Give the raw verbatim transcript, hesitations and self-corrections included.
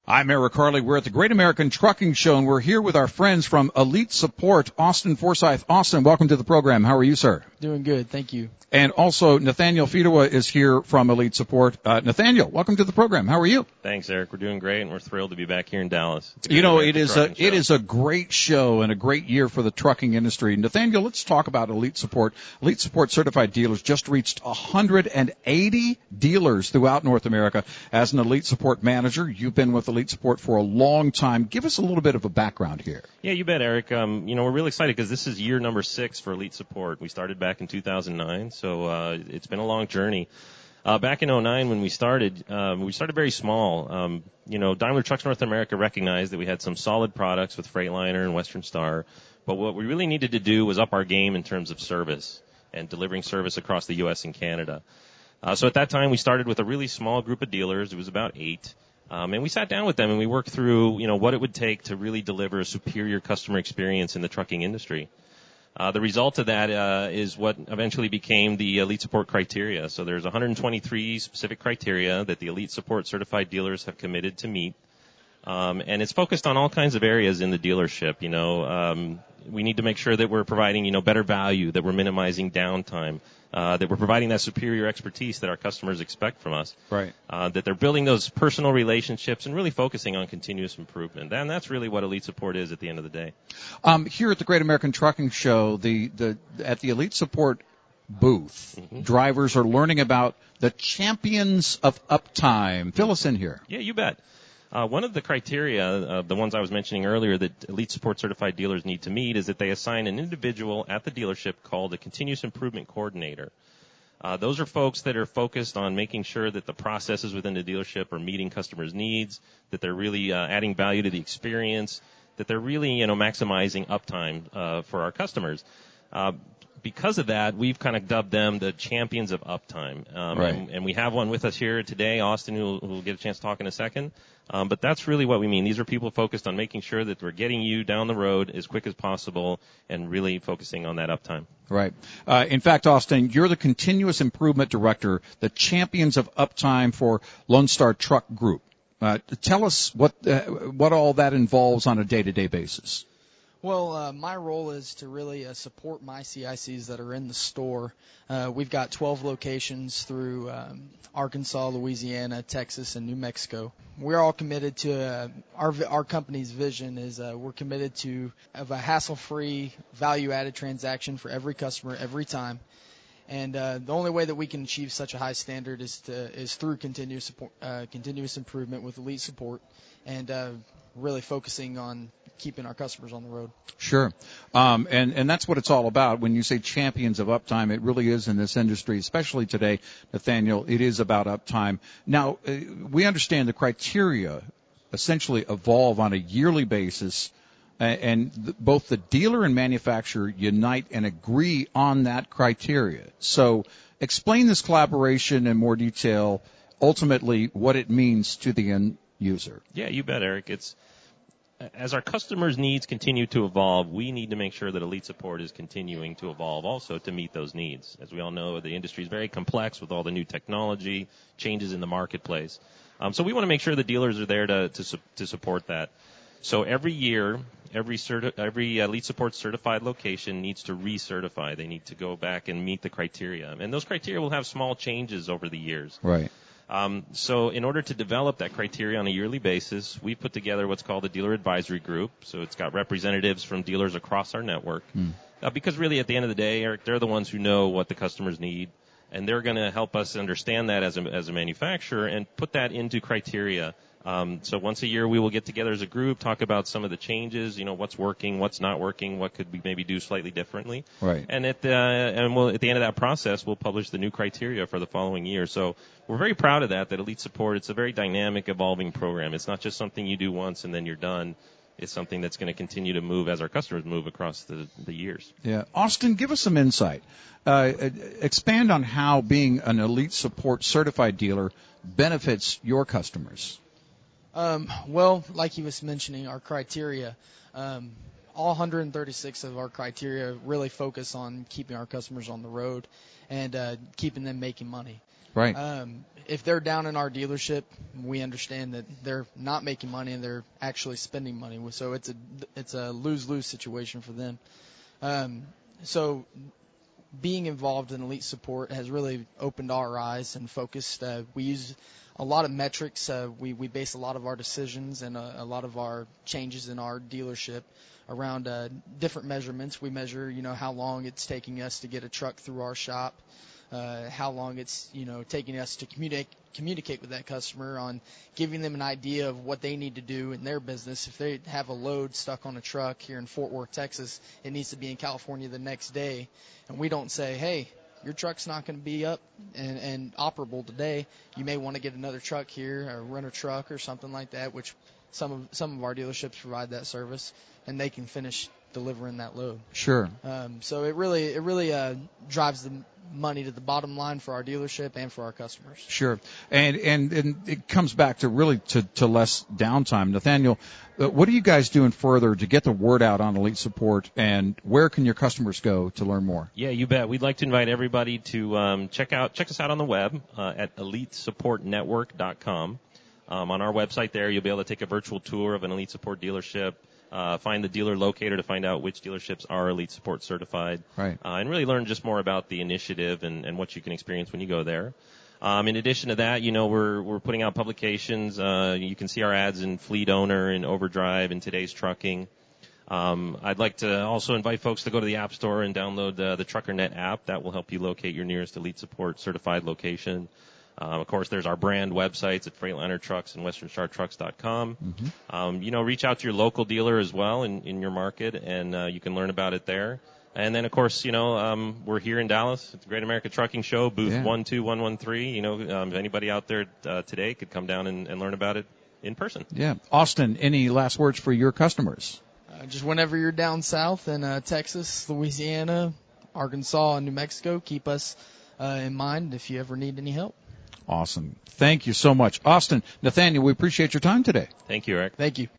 I'm Eric Harley. We're at the Great American Trucking Show, and we're here with our friends from Elite Support, Austin Forsyth. Austin, welcome to the program. How are you, sir? Doing good, thank you. And also, Nathaniel Fedewa is here from Elite Support. Uh, Nathaniel, welcome to the program. How are you? Thanks, Eric. We're doing great, and we're thrilled to be back here in Dallas. You know, it is a show. it is a great show and a great year for the trucking industry. Nathaniel, let's talk about Elite Support. Elite Support certified dealers just reached one hundred eighty dealers throughout North America. As an Elite Support manager, you've been with Elite Support for a long time. Give us a little bit of a background here. Yeah, you bet, Eric. Um, you know, we're really excited because this is year number six for Elite Support. We started back in two thousand nine. So uh, it's been a long journey. Uh, back in oh nine when we started, um, we started very small. Um, you know, Daimler Trucks North America recognized that we had some solid products with Freightliner and Western Star, but what we really needed to do was up our game in terms of service and delivering service across the U S and Canada. Uh, so at that time, we started with a really small group of dealers. It was about eight. Um, and we sat down with them and we worked through, you know, what it would take to really deliver a superior customer experience in the trucking industry. Uh, the result of that uh, is what eventually became the Elite Support criteria. So there's one hundred twenty-three specific criteria that the Elite Support certified dealers have committed to meet. Um, and it's focused on all kinds of areas in the dealership. You know, um, we need to make sure that we're providing, you know, better value, that we're minimizing downtime, uh, that we're providing that superior expertise that our customers expect from us. Right. Uh, that they're building those personal relationships and really focusing on continuous improvement. And that's really what Elite Support is at the end of the day. Um, here at the Great American Trucking Show, the, the at the Elite Support booth, mm-hmm. drivers are learning about the champions of uptime. Fill us in here. Yeah, you bet. Uh, one of the criteria, uh, the ones I was mentioning earlier that Elite Support certified dealers need to meet is that they assign an individual at the dealership called a continuous improvement coordinator. Uh, those are folks that are focused on making sure that the processes within the dealership are meeting customers' needs, that they're really uh, adding value to the experience, that they're really, you know, maximizing uptime uh, for our customers. Uh, Because of that, we've kind of dubbed them the champions of uptime. Um, right. and, and we have one with us here today, Austin, who will get a chance to talk in a second. Um, but that's really what we mean. These are people focused on making sure that we're getting you down the road as quick as possible and really focusing on that uptime. Right. Uh, in fact, Austin, you're the continuous improvement director, the champions of uptime for Lone Star Truck Group. Uh, tell us what uh, what all that involves on a day-to-day basis. Well, uh, my role is to really uh, support my C I Cs that are in the store. Uh, we've got twelve locations through um, Arkansas, Louisiana, Texas, and New Mexico. We're all committed to uh, our our company's vision is uh, we're committed to have a hassle-free, value-added transaction for every customer every time. And uh, the only way that we can achieve such a high standard is to is through continuous support, uh, continuous improvement with Elite Support, and uh, really focusing on keeping our customers on the road. Sure. Um, and, and that's what it's all about. When you say champions of uptime, it really is in this industry, especially today, Nathaniel, it is about uptime. Now, uh, we understand the criteria essentially evolve on a yearly basis, uh, and th- both the dealer and manufacturer unite and agree on that criteria. So explain this collaboration in more detail, ultimately what it means to the end user. Yeah, you bet, Eric. It's as our customers' needs continue to evolve, we need to make sure that Elite Support is continuing to evolve also to meet those needs. As we all know, the industry is very complex with all the new technology, changes in the marketplace. Um, so we want to make sure the dealers are there to to, su- to support that. So every year, every certi- every Elite Support certified location needs to recertify. They need to go back and meet the criteria. And those criteria will have small changes over the years. Right. Um, so in order to develop that criteria on a yearly basis, we put together what's called a dealer advisory group. So it's got representatives from dealers across our network. Mm. Uh, because really at the end of the day, Eric, they're the ones who know what the customers need. And they're going to help us understand that as a, as a manufacturer and put that into criteria. Um, so once a year we will get together as a group, talk about some of the changes, you know, what's working, what's not working, what could we maybe do slightly differently. Right. And at the, and we'll, at the end of that process, we'll publish the new criteria for the following year. So we're very proud of that, that Elite Support, it's a very dynamic, evolving program. It's not just something you do once and then you're done. It's something that's going to continue to move as our customers move across the, the years. Yeah. Austin, give us some insight. Uh, expand on how being an Elite Support certified dealer benefits your customers. Um, well, like he was mentioning, our criteria, um, all one hundred thirty-six of our criteria really focus on keeping our customers on the road and uh, keeping them making money. Right. Um, if they're down in our dealership, we understand that they're not making money and they're actually spending money. So it's a it's a lose-lose situation for them. Um, so being involved in elite support has really opened our eyes and focused. Uh, we use a lot of metrics. Uh, we, we base a lot of our decisions and a, a lot of our changes in our dealership around uh, different measurements. We measure, you know, how long it's taking us to get a truck through our shop, uh, how long it's, you know, taking us to communicate communicate with that customer on giving them an idea of what they need to do in their business. If they have a load stuck on a truck here in Fort Worth, Texas, it needs to be in California the next day. And we don't say, hey, your truck's not going to be up and, and operable today. You may want to get another truck here or rent a truck or something like that, which some of some of our dealerships provide that service, and they can finish delivering that load. Sure. Um, so it really it really uh, drives the money to the bottom line for our dealership and for our customers. Sure. And and, and it comes back to really to, to less downtime. Nathaniel, uh, what are you guys doing further to get the word out on Elite Support, and where can your customers go to learn more? Yeah, you bet. We'd like to invite everybody to um, check out check us out on the web uh, at elite support network dot com. Um, on our website there, you'll be able to take a virtual tour of an Elite Support dealership, uh, find the dealer locator to find out which dealerships are Elite Support certified, right. uh, and really learn just more about the initiative and, and what you can experience when you go there. Um, in addition to that, you know, we're we're putting out publications. Uh, you can see our ads in Fleet Owner and Overdrive and Today's Trucking. Um, I'd like to also invite folks to go to the App Store and download uh, the TruckerNet app. That will help you locate your nearest Elite Support certified location. Um, of course, there's our brand websites at Freightliner Trucks and Western Star Trucks dot com. Mm-hmm. Um, you know, reach out to your local dealer as well in, in your market, and uh, you can learn about it there. And then, of course, you know, um, we're here in Dallas at the Great America Trucking Show, booth yeah. one two one one three. You know, um, if anybody out there uh, today could come down and, and learn about it in person. Yeah. Austin, any last words for your customers? Uh, just whenever you're down south in uh, Texas, Louisiana, Arkansas, and New Mexico, keep us uh, in mind if you ever need any help. Awesome. Thank you so much. Austin, Nathaniel, we appreciate your time today. Thank you, Eric. Thank you.